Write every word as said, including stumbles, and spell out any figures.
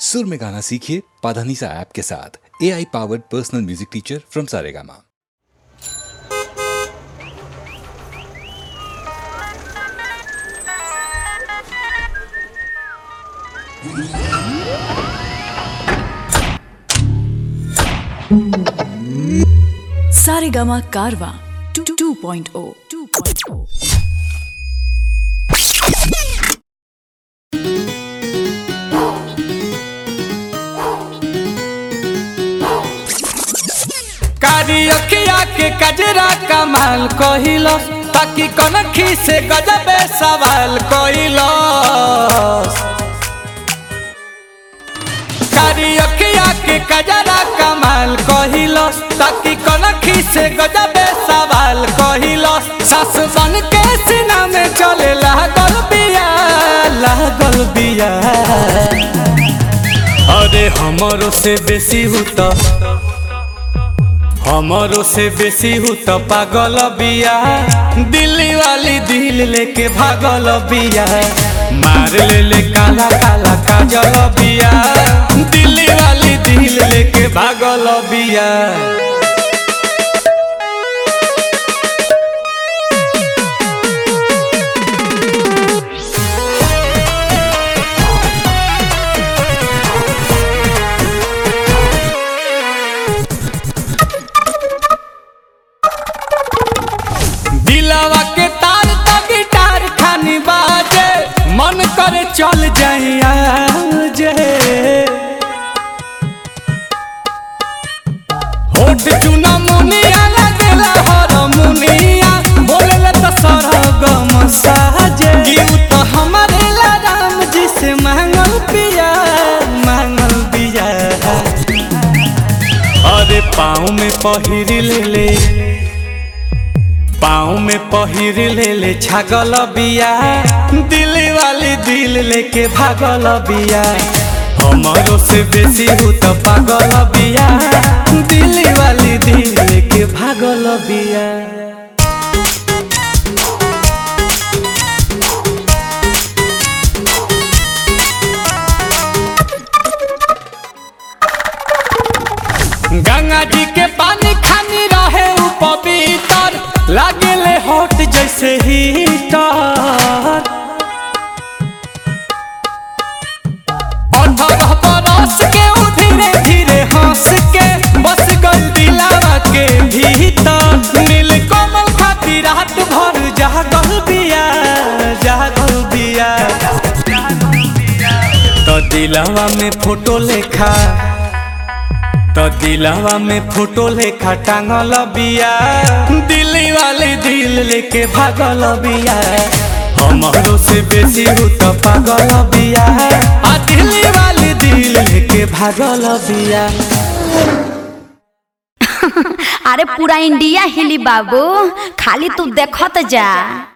सुर में गाना सीखिए पाधानीसा ऐप के साथ। A I powered personal music teacher from Saregama. Saregama Carvaan two point O two point O. अखिया के कजरा कमाल कहिलो ताकि कनखी से गजबे सवाल कहिलो। कारी अखिया के कजरा कमाल कहिलो ताकि कनखी से गजबे सवाल कहिलो। सास बन के सीना में चले लागल बिया लागल बिया। अरे हमरो से बेसी हुता हमरो से बेसी हूँ तो पागल बिया। दिल्ली वाली दिल लेके भागल बिया। मार ले ले काला काला काजल बिया। दिल्ली वाली दिल लेके भागल बिया। दिलवा के तार तो गिटार खानी बाजे मन करे चल जाइया जे। होठ चुना मुनिया लगेला हर मुनिया बोले तो सरगम साजे। क्यों तो हमारे ला राम जी से मांगल पिया मांगल पिया। अरे पाँव में पहिर ले ले पाँव में पहिर ले ले छागल बिया। दिल्ली वाली दिल लेके भागल बिया। हमरो से बेसी हूँ तो पागल बिया। दिल्ली वाली दिल लेके भागल बिया। गंगा जी के पानी खानी रहे उ पवित्र लागेले हॉट जैसे हीटर। अठारह बरस के उ धीरे धीरे हंस के बस गल दिलावा के भीतर। नील कमल खाती रात भर जागल बिया जागल बिया। तो दिलावा में फोटो लेखा तो दिलवा में फोटो लेखा टांगल बिया। दिल्ली वाली दिल लेके भागल बिया। हमरो से बेसी हूँ तो पागल बिया। आ दिल्ली वाली दिल लेके भागल बिया। अरे पूरा इंडिया हिली बाबू, खाली तू देखत जा।